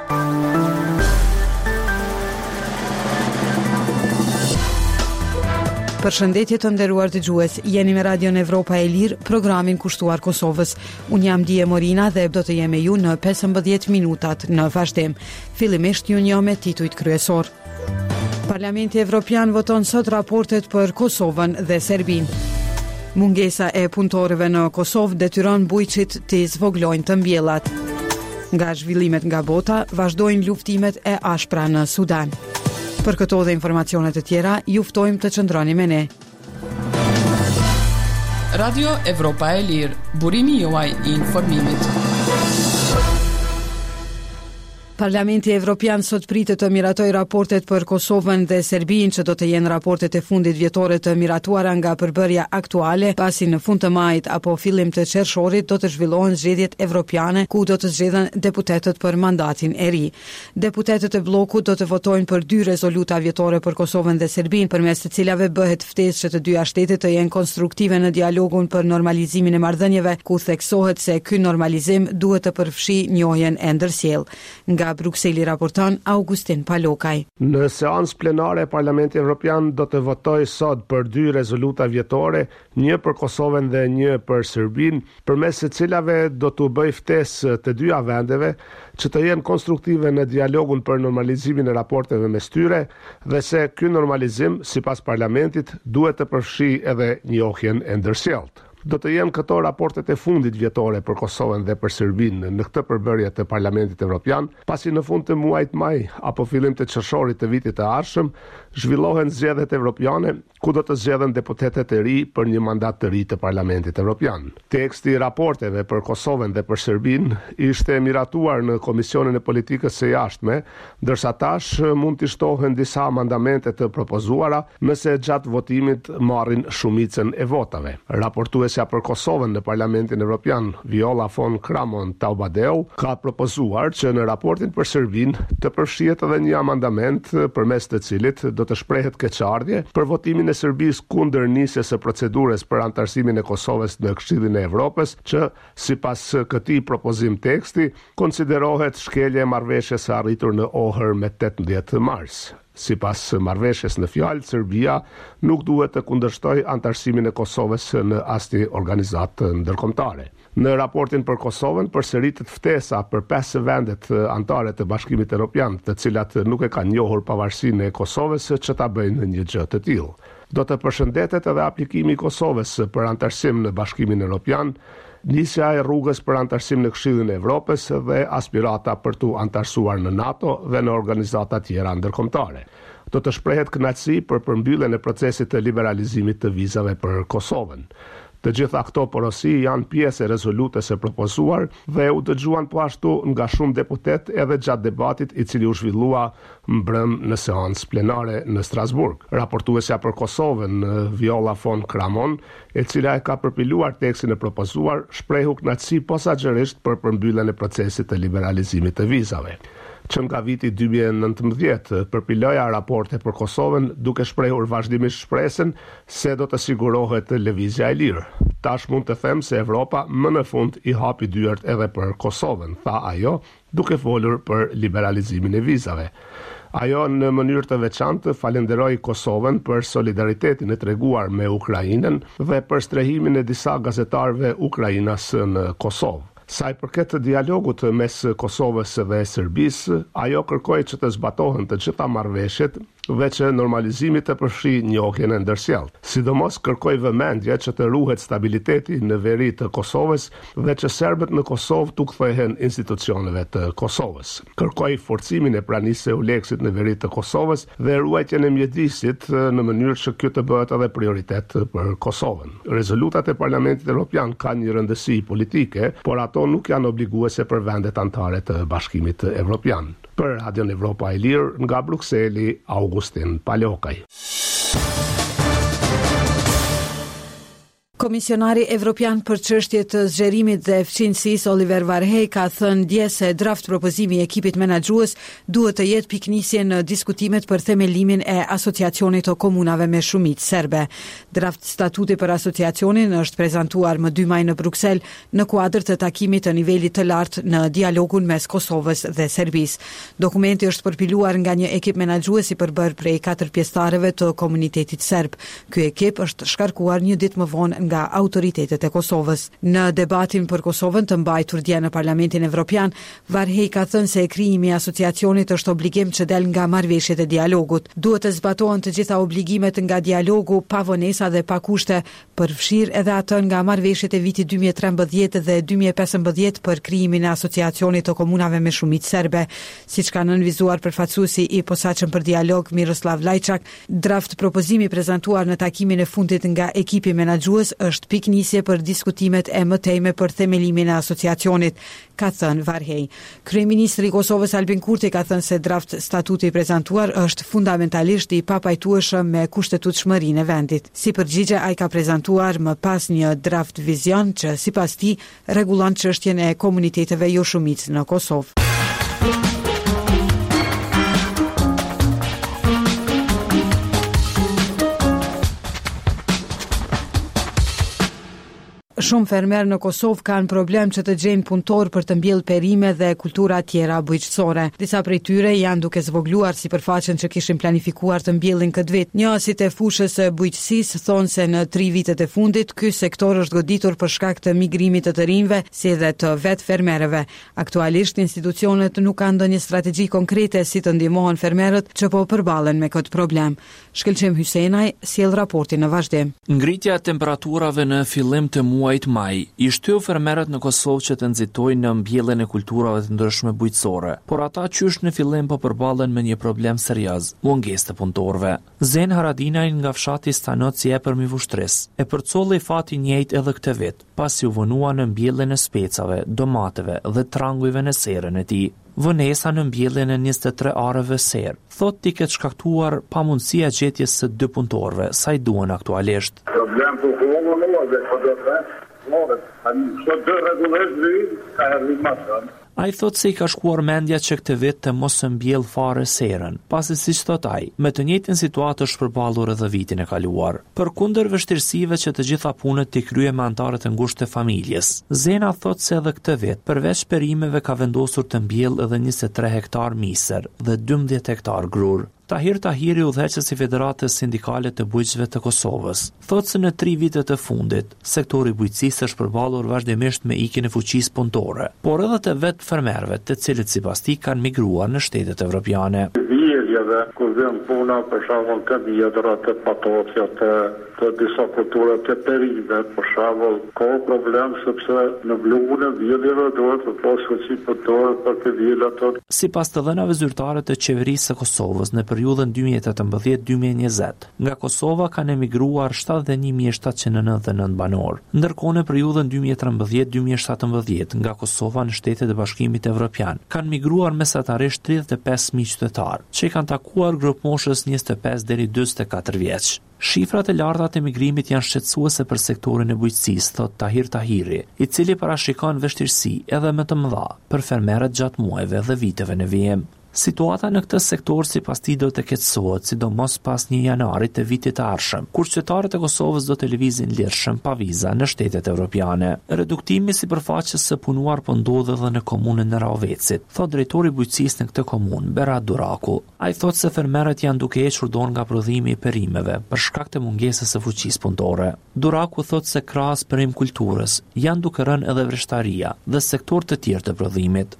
Përshëndetje të nderuar dëgjues, jeni me Radion Evropa e Lirë, programin kushtuar Kosovës. Unë jam Dije Morina dhe do të jem me ju në 15 minutat në vazhdim. Fillimisht ju njoh me titujt kryesor. Parlamenti Evropian voton sot raportet për Kosovën dhe Serbinë. Mungesa e punëtorëve në Kosovë detyron bujqit të zvoglojnë të mbjellat. Nga zhvillimet nga bota, vazhdojnë luftimet e ashpra në Sudan. Për këto dhe informacionet të tjera, ju ftojmë të qëndroni me ne. Radio Evropa e Lirë, burimi juaj I informimit. Parlamenti Evropian sot pritet të miratoj raportet për Kosovën dhe Serbinë, që do të jenë raportet e fundit vjetore të miratuara nga përbërja aktuale, pasi në fund të majit apo fillim të qershorit do të zhvillohen zgjedhjet evropiane, ku do të zgjedhen deputetët për mandatin e ri. Deputetët e bllokut do të votojnë për 2 rezoluta vjetore për Kosovën dhe Serbinë, përmes të cilave bëhet ftesë që të dyja shtetet të jenë konstruktive në dialogun për normalizimin e marrëdhënieve, ku theksohet se ky normalizim duhet të përfshijë njohjen e ndërsjellë. Nga Brukseli raporton Augustin Palokaj. Në seancë plenare, Parlamenti Evropian do të votojë sot për 2 rezoluta vjetore, një për Kosovën dhe një për Serbinë, përmes së cilave do të bëjë ftesë të dyja vendeve që të jenë konstruktive në dialogun për normalizimin e raporteve mes tyre dhe se ky normalizim, sipas Parlamentit, duhet të përfshijë edhe njohjen e ndërsjellët. Do të jenë këto raportet e fundit vjetore për Kosovën dhe për Serbinë në këtë përbërje të Parlamentit Evropian, pasi në fund të muajit maj apo fillim të qershorit të vitit të ardhshëm zhvillohen zgjedhjet evropiane, ku do të zgjedhen deputetet e ri për një mandat të ri të Parlamentit Evropian. Teksti I raporteve për Kosovën dhe për Serbinë ishte miratuar në Komisionin e Politikës së Jashtme, ndërsa tash mund të shtohen disa amendamente të propozuara nëse gjatë votimit marrin shumicën e votave. Raportuesja për Kosovën në Parlamentin Evropian, Viola von Kramon Taubadeu, ka propozuar që në raportin për Serbinë të përfshihet edhe një amendament përmes të cilit do të shprehet keqardhje për votimin e Serbisë kundër nisjes së procedurës për antarësimin e Kosovës në Këshillin e Evropës, që sipas këtij propozim teksti konsiderohet shkelje e marrëveshjes së arritur në Ohër me 18 mars. Sipas marrëveshjes në fjalë, Serbia nuk duhet të kundërshtojë antarësimin e Kosovës në asnjë organizatë ndërkombëtare. Në raportin për Kosovën përsëritet ftesa për 5 vendet anëtare të Bashkimit Evropian, të cilat nuk e kanë njohur pavarësinë e Kosovës, që ta bëjnë një gjë të tillë. Do të përshëndetet edhe aplikimi I Kosovës për antarësim në Bashkimin Evropian, nisja e rrugës për antarësim në Këshillin e Evropës dhe aspirata për tu antarësuar në NATO dhe në organizata tjera ndërkombëtare. Do të shprehet kënaqësi për përmbylljen e procesit të liberalizimit të vizave për Kosovën. Të gjitha këto porosi janë pjesë e rezolutës së propozuar dhe u dëgjuan po ashtu nga shumë deputet edhe gjatë debatit I cili u zhvillua mbrëm në seancë plenare në Strasburg. Raportuesja për Kosovën, Viola von Kramon, e cila e ka përpiluar tekstin e propozuar, shprehu kënaqësi posaçërisht për përmbylljen e procesit të liberalizimit të vizave. Që nga viti 2019 përpiloja raporte për Kosovën duke shprehur vazhdimisht shpresën se do të sigurohet lëvizja e lirë. Tash mund të them se Evropa më në fund I hapi dyert edhe për Kosovën, tha ajo, duke folur për liberalizimin e vizave. Ajo në mënyrë të veçantë falenderoi Kosovën për solidaritetin e treguar me Ukrainën dhe për strehimin e disa gazetarëve ukrainas në Kosovë. Sa I përket dialogut mes Kosovës dhe Serbisë, ajo kërkoi që të zbatohen të gjitha marrëveshjet dhe që normalizimi të përfshijë njohjen e ndërsjellët. Sidomos kërkoi vëmendje që të ruhet stabiliteti në veri të Kosovës dhe që serbët në Kosovë të kthehen institucioneve të Kosovës. Kërkoi forcimin e pranisë së EULEX-it në veri të Kosovës dhe ruajtjen e mjedisit në mënyrë që kjo të bëhet edhe prioritet për Kosovën. Rezolutat e Parlamentit Evropian kanë një rëndësi politike, por ato nuk janë obliguese për vendet anëtare të Bashkimit Evropian. Për Radion Evropa e Lirë, nga Brukseli, Augustin Palokaj. Komisionari Evropian për çështjet të zgjerimit dhe fqinjësisë Oliver Varhej ka thënë dje se draft propozimi i ekipit menaxhues duhet të jetë piknisje në diskutimet për themelimin e asociacionit të komunave me shumicë serbe. Draft statuti për asociacionin është prezantuar më 2 maj në Bruksel në kuadër të takimit të nivelit të lartë në dialogun mes Kosovës dhe Serbisë. Dokumenti është përpiluar nga një ekip menaxhues i përbërë prej 4 pjesëtarëve të komunitetit serb. Ky ekip është shkarkuar një ditë më vonë nga autoritetet e Kosovës. Në debatin për Kosovën të mbajtur dje në Parlamentin Evropian, Varhej ka thënë se krijimi i asociacionit është obligim që del nga marrëveshjet e dialogut. Duhet të zbatohen të gjitha obligimet nga dialogu pa vonesa dhe pa kushte, përfshirë edhe atë nga marrëveshjet e vitit 2013 dhe 2015 për krijimin e asociacionit të komunave me shumicë serbe. Siç ka nënvizuar përfaqësuesi i posaçëm për dialog Miroslav Lajçak, draft propozimi prezantuar në takimin e fundit nga ekipi menaxhues është piknisje për diskutimet e mëtejme për themelimin e asociacionit, ka thënë Varhej. Kryeministri i Kosovës Albin Kurti ka thënë se draft statuti i prezantuar është fundamentalisht i papajtueshëm me kushtetutshmërinë e vendit. Si përgjigje, ai ka prezantuar më pas një draft vizion që sipas tij rregullon çështjen e komuniteteve jo shumicë në Kosovë. Shumë fermerë në Kosovë kanë problem që të gjejnë punëtor për të mbjellë perime dhe kultura tjera bujqësore. Disa prej tyre janë duke zvogluar sipërfaqen që kishin planifikuar të mbjellin këtë vit. Njësit e fushës së bujqësisë thonë se në 3 vitet e fundit ky sektor është goditur për shkak të migrimit të rinjve, si edhe të vetë fermerëve. Aktualisht institucionet nuk kanë ndonjë strategji konkrete si të ndihmohen fermerët që po përballen me këtë problem. Shkëlqim Hysenaj sjell raportin në vazhdim. Ngritja e temperaturave në fillim të muajit maj i shtyu fermerët në Kosovë që të nxitojnë në mbjelljen e kulturave të ndryshme bujqësore, por ata qysh në fillim po përballen me një problem serioz, mungesë të punëtorëve. Zen Haradinaj nga fshati Stanoc i epërmi vushtris, e përcolli fati njëjtë edhe këtë vit, pasi u vonua në mbjelljen e specave, domateve dhe trangujve në serën e tij. Vënesa në mbjelljen e 23 arëve serë, thot t'i këtë shkaktuar pa mundësia gjetjes së 2 punëtorëve, sa i duan aktualisht. Problem të Ai thot se i ka shkuar mendja që këtë vit të mos së mbjell fare serën, pasi siç thot ai, me të njëjtën situatë është përballur edhe vitin e kaluar. Përkundër vështirësive që të gjitha punët t'i krye me anëtarët e ngushtë të familjes, Zena thot se edhe këtë vit, përveç perimeve ka vendosur të mbjell edhe 23 hektar miser dhe 12 hektar grur. Tahir Tahiri, udhëheqës i Federatës Sindikale të Bujqësve të Kosovës, thotë se në 3 vitet e fundit, sektori bujqësisë është përballur vazhdimisht me ikjen e fuqisë punëtore, por edhe të vetë fermerëve, të cilët sipas tij kanë migruar në shtetet evropiane. Dhe kur vjen puna, për shembull, të vjedra, të patosja, të disa kultura të perive, për shembull, ka problem sepse në vlugën e vjedhjeve duhet të pasë fuqi punëtore për të vjedhur ato. Sipas të dhënave zyrtare të qeverisë së Kosovës në periudhën 2018-2020, nga Kosova kanë emigruar 71.799 banor, ndërkohë në periudhën 2013-2017 nga Kosova në Shtetet e Bashkimit Evropian kanë migruar mesatarisht 35.000 qytetarë, që kanë takuar grup moshës 25 deri 44 vjeç. Shifrat e larta të emigrimit janë shqetësuese për sektorin e bujqësisë, thot Tahir Tahiri, i cili parashikon vështirësi edhe më të mëdha për fermerët gjatë muajve dhe viteve në vijim. Situata në këtë sektor sipas tij do të keqësohet, sidomos pas 1 janarit të vitit të ardhshëm, kur qytetarët e Kosovës do të lëvizin lirshëm pa viza në shtetet evropiane. Reduktimi i sipërfaqes së punuar po ndodh edhe në komunën e Ravecit, thot drejtori i bujqësisë në këtë komunë, Berat Duraku. Ai thot se fermerët janë duke hequr dorë nga prodhimi i perimeve për shkak të mungesës së fuqisë punëtore. Duraku thot se krahas perim kulturës janë duke rënë edhe vreshtaria dhe sektor të tjerë të prodhimit.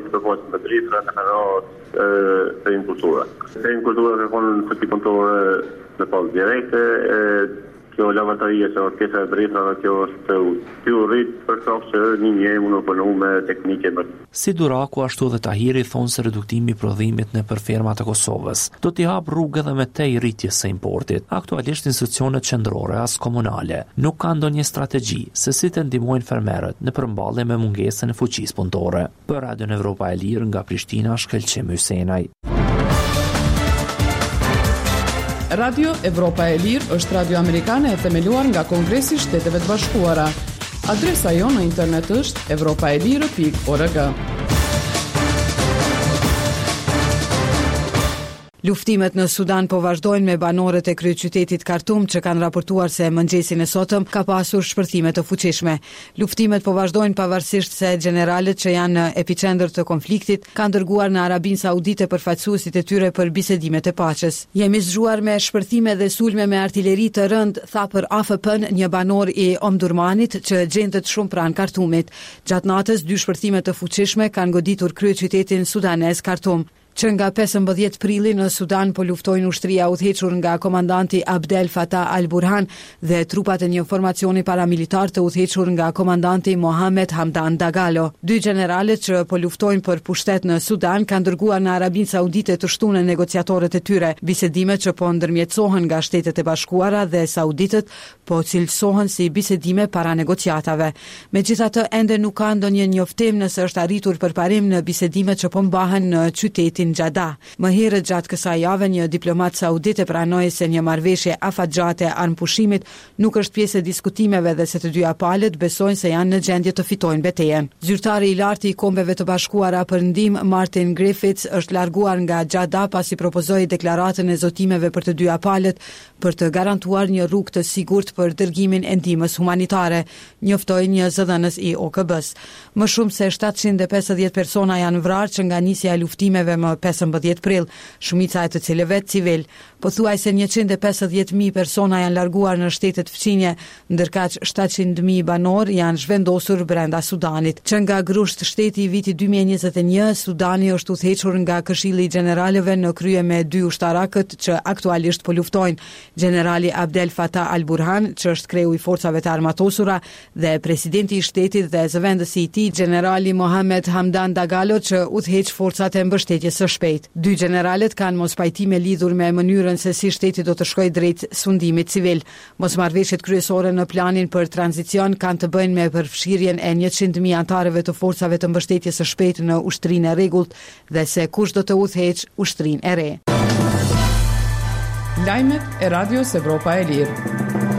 Perim kultura. Perim kultura ka konë në fuqi punëtore në pas direkte, kjo lavataria që orkestra e drejtave, kjo është kjo rrit për shkak se një njeri nuk punu me teknike. Si Duraku ashtu dhe Tahiri thonë se reduktimi i prodhimit në për fermat e Kosovës do t'i hap rrugë edhe me tej rritjes së importit. Aktualisht institucionet qendrore as komunale nuk kanë ndonjë strategji se si të ndihmojnë fermerët në përmballje me mungesën e fuqisë punëtore. Për Radion Evropa e Lirë nga Prishtina, Shkëlqim Hysenaj. Radio Evropa e Lirë është radio amerikane e themeluar nga Kongresi i Shteteve të Bashkuara. Adresa jonë në internet është europaelire.org. Luftimet në Sudan po vazhdojnë me banorët e kryeqytetit Khartoum që kanë raportuar se mëngjesin e sotëm ka pasur shpërthime të fuqishme. Luftimet po vazhdojnë pavarësisht se gjeneralet që janë në epicentër të konfliktit kanë dërguar në Arabinë Saudite përfaqësuesit e tyre për bisedimet e paqes. Jemi zgjuar me shpërthime dhe sulme me artilleri të rënd, tha për AFP-n një banor i Omdurmanit që gjendet shumë pranë Khartoumit. Gjatë natës, 2 shpërthime të fuqishme kanë goditur kryeqytetin sudanez Khartoum. Që nga 15 prilli në Sudan po luftojnë ushtria udhëhequr nga komandanti Abdel Fattah al-Burhan dhe trupat e një formacioni paramilitar të udhëhequr nga komandanti Mohamed Hamdan Dagalo. 2 generalet që po luftojnë për pushtet në Sudan kanë dërguar në Arabinë Saudite të shtunë negociatorët e tyre. Bisedimet që po ndërmjetësohen nga Shtetet e Bashkuara dhe Sauditët po cilësohen si bisedime para negociatave. Megjithatë, ende nuk ka ndonjë njoftim nëse është arritur përparim në bisedimet që po mbahen në qytetin Gjada. Më herët gjatë kësaj jave një diplomat saudit e pranoi se një marrëveshje afatgjate armpushimit nuk është pjesë e diskutimeve dhe se të dyja palët besojnë se janë në gjendje të fitojnë betejën. Zyrtari i lartë i Kombeve të Bashkuara për ndihmë Martin Griffiths është larguar nga Gjada pasi propozoi deklaratën e zotimeve për të dyja palët për të garantuar një rrugë të sigurt për dërgimin e ndihmës humanitare, njoftoi një zëdhënës i OKB-s. Më shumë se 750 persona janë vrarë që nga nisja e luftimeve më 15 prill, shumica e të cilëve civil. Pothuajse 150.000 persona janë larguar në shtetet fqinje, ndërkaq 700.000 banor janë zhvendosur brenda Sudanit. Që nga grusht shteti i vitit 2021, Sudani është udhëhequr nga Këshilli i Gjeneralëve në krye me 2 ushtarakët që aktualisht po luftojnë, generali Abdel Fattah al-Burhan, që është kreu i forcave të armatosura, dhe presidenti i shtetit dhe zëvendësi i tij, generali Mohamed Hamdan Dagalo, që udhëheq forcat e mbështetjes së shpejtë. 2 generalet kanë mospajtime lidhur me mënyrën se si shteti do të shkojë drejt sundimit civil. Mosmarrëveshjet kryesore në planin për tranzicion kanë të bëjnë me përfshirjen e 100.000 antarëve të forcave të mbështetjes së shpejtë në ushtrinë e rregullt dhe se kush do të udhëheqë ushtrinë e re. Lajmet e Radios Evropa e Lirë.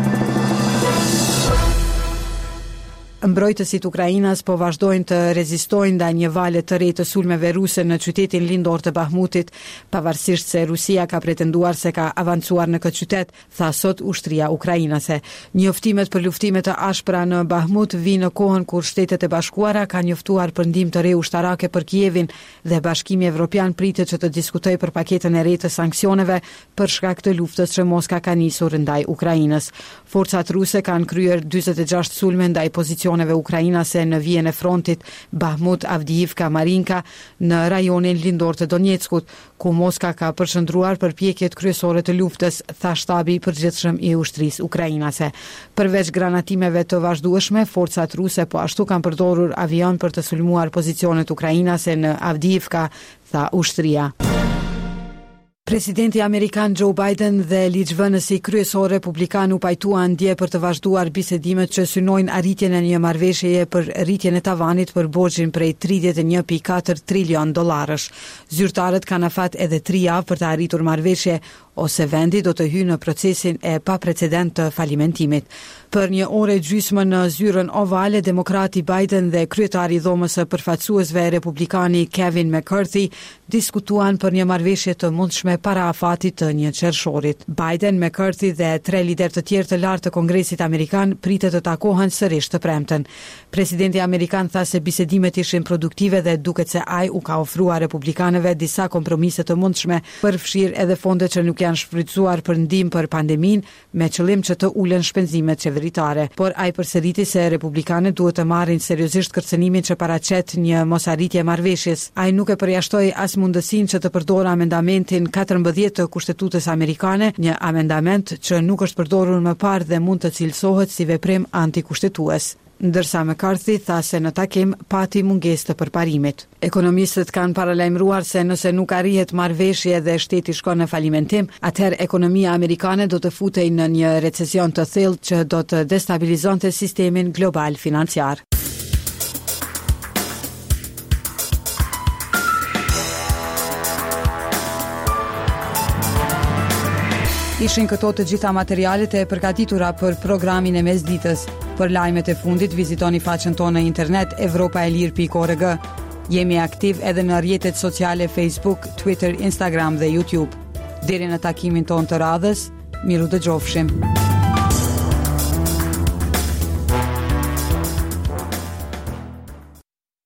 Mbrojtësit ukrainas po vazhdojnë të rezistojnë ndaj një vale të re të sulmeve ruse në qytetin lindor të Bahmutit, pavarësisht se Rusia ka pretenduar se ka avancuar në këtë qytet, tha sot ushtria ukrainase. Njoftimet për luftime të ashpra në Bahmut vinë në kohën kur Shtetet e Bashkuara kanë njoftuar për ndihmë të re ushtarake për Kievin dhe Bashkimi Evropian pritet që të diskutojë për paketën e re të sanksioneve për shkak të luftës që Moska ka nisur ndaj Ukrainës. Forcat ruse kanë kryer 46 sulme ndaj pozicioneve ukrainase në vijën e frontit Bahmut, Avdiivka, Marinka në rajonin lindor të Donjeckut, ku Moska ka përshëndruar përpjekjet kryesore të luftës, tha shtabi i përgjithshëm i ushtrisë ukrainase. Përveç granatimeve të vazhdueshme, forcat ruse po ashtu kanë përdorur avion për të sulmuar pozicionet ukrainase në Avdiivka, tha ushtria. Presidenti amerikan Joe Biden dhe ligjvënësi kryesor republikan u pajtuan dje për të vazhduar bisedimet që synojnë arritjen e një marrëveshjeje për rritjen e tavanit për borxhin prej 31.4 trilion dollarësh. Zyrtarët kanë afat edhe 3 javë për të arritur marrëveshje ose vendi do të hyjë në procesin e paprecedent të falimentimit. Për një orë e gjysmë në zyrën ovale, demokrati Biden dhe kryetari i dhomës së përfaqësuesve republikani Kevin McCarthy diskutuan për një marrëveshje të mundshme para afatit të një qershorit. Biden, McCarthy dhe 3 lider të tjerë të lartë të Kongresit Amerikan pritet të takohen sërish të premten. Presidenti amerikan tha se bisedimet ishin produktive dhe duket se ai u ka ofruar republikanëve disa kompromise të mundshme, përfshirë edhe fonde që nuk janë shfrytzuar për ndihmë për pandemin, me qëllim që të ulen shpenzimet qeveritare. Por ai përsëriti se republikanët duhet të marrin seriozisht kërcënimin që paraqet një mosarritje marrëveshjes. Ai nuk e përjashtoi as mundësinë që të përdorë amendamentin 14 të Kushtetutës amerikane, një amendament që nuk është përdorur më parë dhe mund të cilësohet si veprim antikushtetues. Ndërsa McCarthy tha se në takim pati mungesë të përparimit. Ekonomistët kanë paralajmëruar se nëse nuk arrihet marrëveshje dhe shteti shkon në falimentim, atëherë ekonomia amerikane do të futej në një recesion të thellë që do të destabilizonte sistemin global financiar. Ishin këto të gjitha materialet e përgatitura për programin e mesditës. Për lajmet e fundit vizitoni faqen tonë në internet evropaelir.org. Jemi aktiv edhe në rrjetet sociale Facebook, Twitter, Instagram dhe YouTube. Deri në takimin tonë të radhës, miru dëgjofshim.